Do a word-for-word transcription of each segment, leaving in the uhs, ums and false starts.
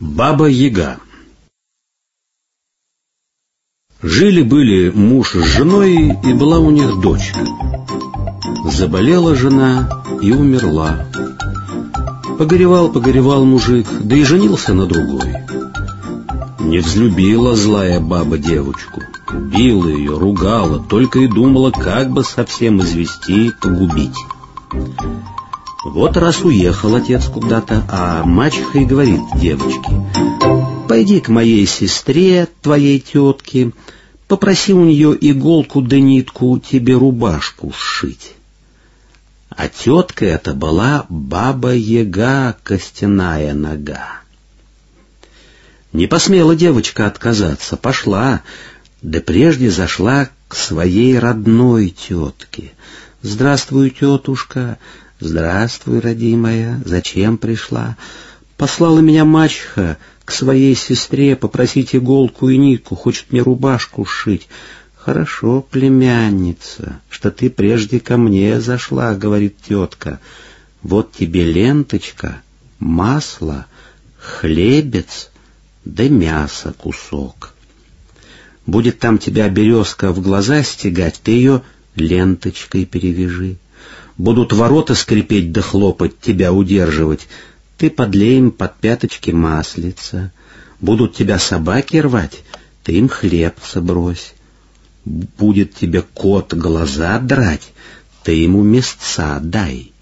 Баба-Яга. Жили-были муж с женой, и была у них дочка. Заболела жена и умерла. Погоревал-погоревал мужик, да и женился на другой. Не взлюбила злая баба девочку, била ее, ругала, только и думала, как бы совсем извести, погубить. Вот раз уехал отец куда-то, а мачеха и говорит девочке: «Пойди к моей сестре, твоей тетке, попроси у нее иголку да нитку тебе рубашку сшить». А тетка эта была Баба-Яга, костяная нога. Не посмела девочка отказаться, пошла, да прежде зашла к своей родной тетке. «Здравствуй, тетушка». «Здравствуй, родимая, зачем пришла?» «Послала меня мачеха к своей сестре попросить иголку и нитку, хочет мне рубашку сшить». «Хорошо, племянница, что ты прежде ко мне зашла», — говорит тетка. «Вот тебе ленточка, масло, хлебец да мясо кусок. Будет там тебя березка в глаза стегать, ты ее ленточкой перевяжи. Будут ворота скрипеть да хлопать, тебя удерживать, ты подлей им под пяточки маслица. Будут тебя собаки рвать, ты им хлебца брось. Будет тебе кот глаза драть, ты ему мясца дай».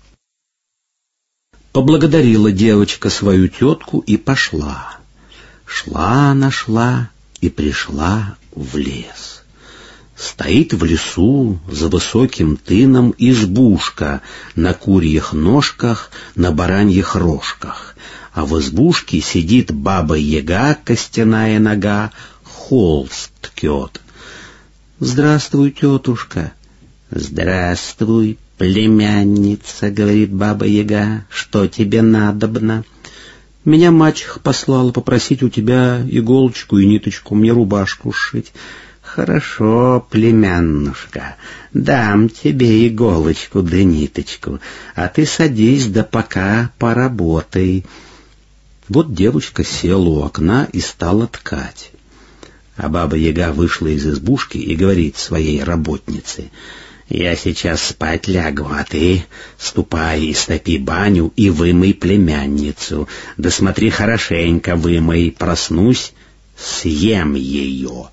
Поблагодарила девочка свою тетку и пошла. Шла она, шла и пришла в лес. Стоит в лесу за высоким тыном избушка на курьих ножках, на бараньих рожках, а в избушке сидит Баба-Яга, костяная нога, холст ткет. «Здравствуй, тетушка». «Здравствуй, племянница», — говорит Баба-Яга, — «что тебе надобно?» «Меня мачеха послала попросить у тебя иголочку и ниточку, мне рубашку сшить». «Хорошо, племяннушка, дам тебе иголочку да ниточку, а ты садись да пока поработай». Вот девочка села у окна и стала ткать. А Баба-Яга вышла из избушки и говорит своей работнице: «Я сейчас спать лягу, а ты ступай, истопи баню и вымой племянницу. Да смотри, хорошенько вымой, проснусь, съем ее».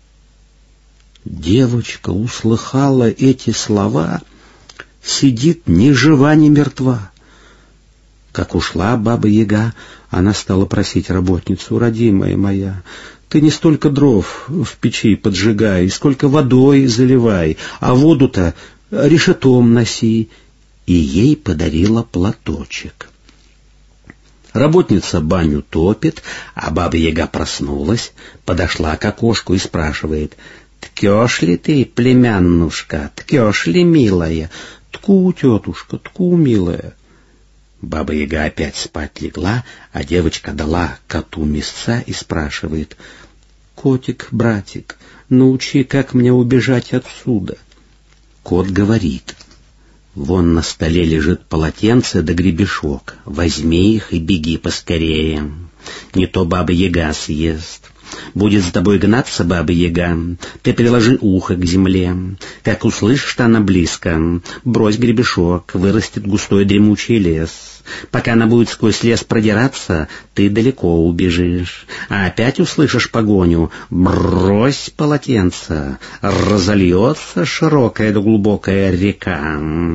Девочка услыхала эти слова, сидит ни жива, ни мертва. Как ушла Баба-Яга, она стала просить работницу: «Родимая моя, ты не столько дров в печи поджигай, сколько водой заливай, а воду-то решетом носи». И ей подарила платочек. Работница баню топит, а Баба-Яга проснулась, подошла к окошку и спрашивает: «Ткешь ли ты, племяннушка, ткешь ли, милая?» «Тку, тетушка, тку, милая». Баба-Яга опять спать легла, а девочка дала коту мясца и спрашивает: «Котик, братик, научи, как мне убежать отсюда». Кот говорит: «Вон на столе лежит полотенце да гребешок, возьми их и беги поскорее, не то Баба-Яга съест. Будет с тобой гнаться Баба-Яга, ты приложи ухо к земле. Как услышишь, что она близко, брось гребешок, вырастет густой дремучий лес. Пока она будет сквозь лес продираться, ты далеко убежишь. А опять услышишь погоню, брось полотенце, разольется широкая да глубокая река».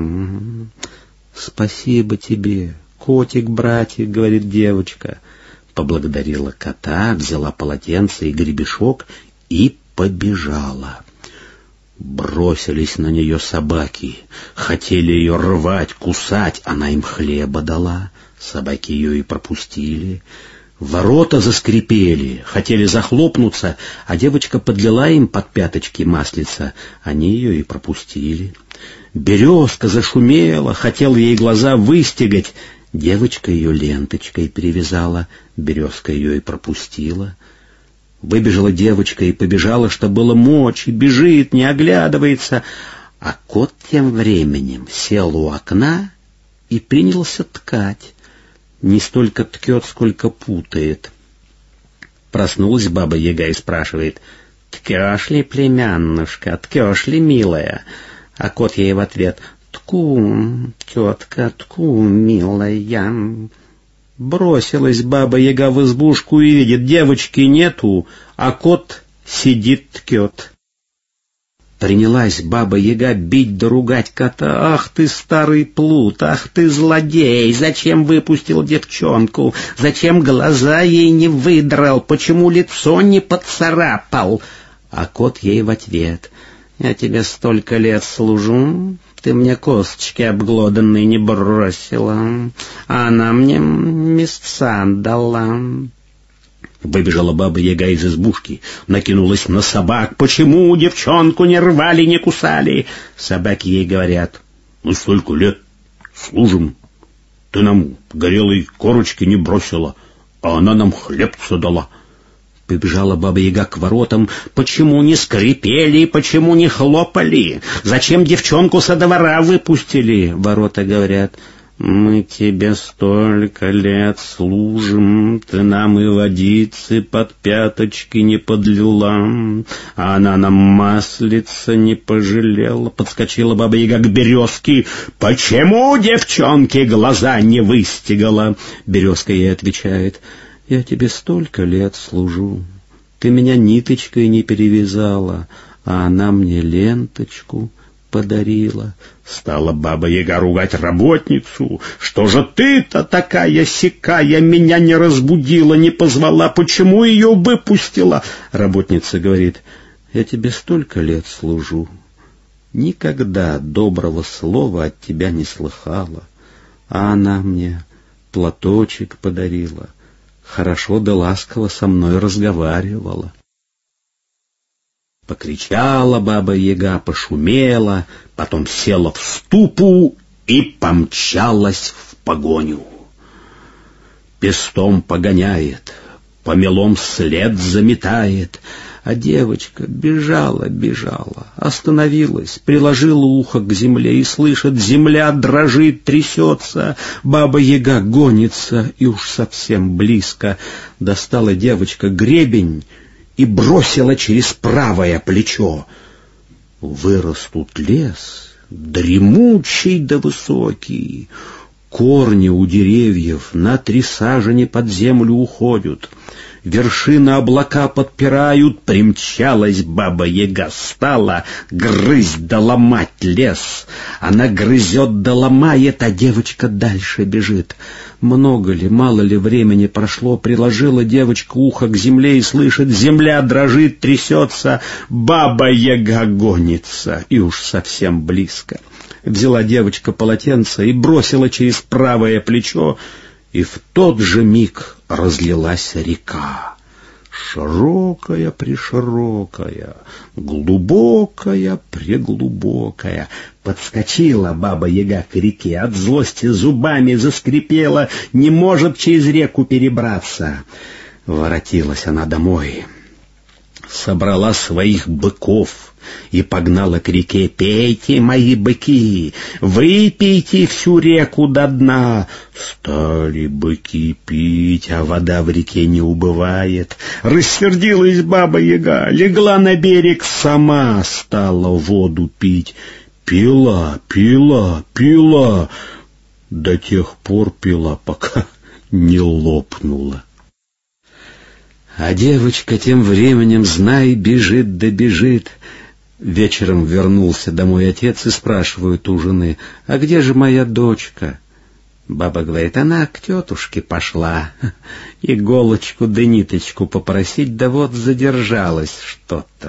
«Спасибо тебе, котик-братик», — говорит девочка. Поблагодарила кота, взяла полотенце и гребешок и побежала. Бросились на нее собаки, хотели ее рвать, кусать, она им хлеба дала, собаки ее и пропустили. Ворота заскрипели, хотели захлопнуться, а девочка подлила им под пяточки маслица, они ее и пропустили. Березка зашумела, хотел ей глаза выстегать, девочка ее ленточкой перевязала, березка ее и пропустила. Выбежала девочка и побежала, что было мочи, бежит, не оглядывается, а кот тем временем сел у окна и принялся ткать. Не столько ткет, сколько путает. Проснулась Баба-Яга и спрашивает: «Ткешь ли, племяннушка, ткешь ли, милая?» А кот ей в ответ: «Тку, тетка, тку, милая». Бросилась Баба-Яга в избушку и видит: девочки нету, а кот сидит ткет. Принялась Баба-Яга бить да ругать кота. «Ах ты, старый плут! Ах ты, злодей! Зачем выпустил девчонку? Зачем глаза ей не выдрал? Почему лицо не поцарапал?» А кот ей в ответ: «Я тебе столько лет служу, ты мне косточки обглоданные не бросила, а она мне мясца дала». Выбежала Баба-Яга из избушки, накинулась на собак. «Почему девчонку не рвали, не кусали?» Собаки ей говорят: «Мы столько лет служим, ты нам горелой корочки не бросила, а она нам хлебца дала». Побежала Баба-Яга к воротам. «Почему не скрипели, почему не хлопали? Зачем девчонку со двора выпустили?» Ворота говорят: «Мы тебе столько лет служим, ты нам и водицы под пяточки не подлила, а она нам маслица не пожалела». Подскочила Баба-Яга к березке: «Почему девчонке глаза не выстигала?» Березка ей отвечает: «Я тебе столько лет служу, ты меня ниточкой не перевязала, а она мне ленточку подарила». Стала Баба-Яга ругать работницу: «Что же ты-то такая-сякая, меня не разбудила, не позвала, почему ее выпустила?» Работница говорит: «Я тебе столько лет служу, никогда доброго слова от тебя не слыхала, а она мне платочек подарила, хорошо да ласково со мной разговаривала». Покричала Баба-Яга, пошумела, потом села в ступу и помчалась в погоню. Пестом погоняет, помелом след заметает, а девочка бежала, бежала, остановилась, приложила ухо к земле и слышит: земля дрожит, трясется, Баба-Яга гонится, и уж совсем близко. Достала девочка гребень и бросила через правое плечо. Вырос тут лес, дремучий да высокий, корни у деревьев на три сажени под землю уходят, вершины облака подпирают. Примчалась Баба-Яга, стала грызть да ломать лес. Она грызет да ломает, а девочка дальше бежит. Много ли, мало ли времени прошло, приложила девочка ухо к земле и слышит: земля дрожит, трясется, Баба-Яга гонится, и уж совсем близко. Взяла девочка полотенце и бросила через правое плечо, и в тот же миг разлилась река. Широкая-приширокая, глубокая-преглубокая. Подскочила Баба-Яга к реке, от злости зубами заскрипела, не может через реку перебраться. Воротилась она домой, собрала своих быков и погнала к реке: «Пейте, мои быки, выпейте всю реку до дна». Стали быки пить, а вода в реке не убывает. Рассердилась Баба-Яга, легла на берег, сама стала воду пить. Пила, пила, пила, до тех пор пила, пока не лопнула. А девочка тем временем, знай, бежит да бежит. Вечером вернулся домой отец и спрашивает у жены: «А где же моя дочка?» Баба говорит: «Она к тетушке пошла иголочку да ниточку попросить, да вот задержалась что-то».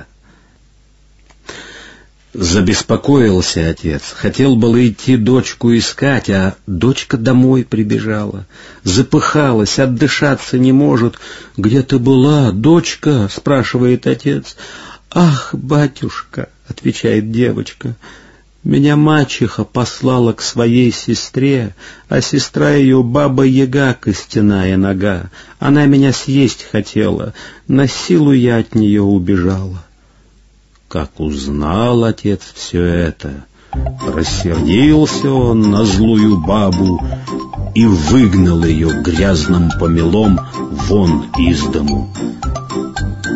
Забеспокоился отец, хотел было идти дочку искать, а дочка домой прибежала, запыхалась, отдышаться не может. «Где ты была, дочка?» — спрашивает отец. «Ах, батюшка!» — отвечает девочка, «меня мачеха послала к своей сестре, а сестра ее Баба-Яга, костяная нога. Она меня съесть хотела, на силу я от нее убежала». Как узнал отец все это, рассердился он на злую бабу и выгнал ее грязным помелом вон из дому.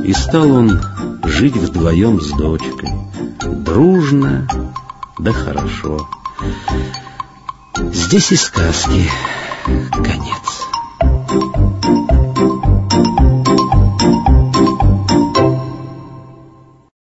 И стал он жить вдвоем с дочкой. Дружно, да хорошо. Здесь и сказки конец.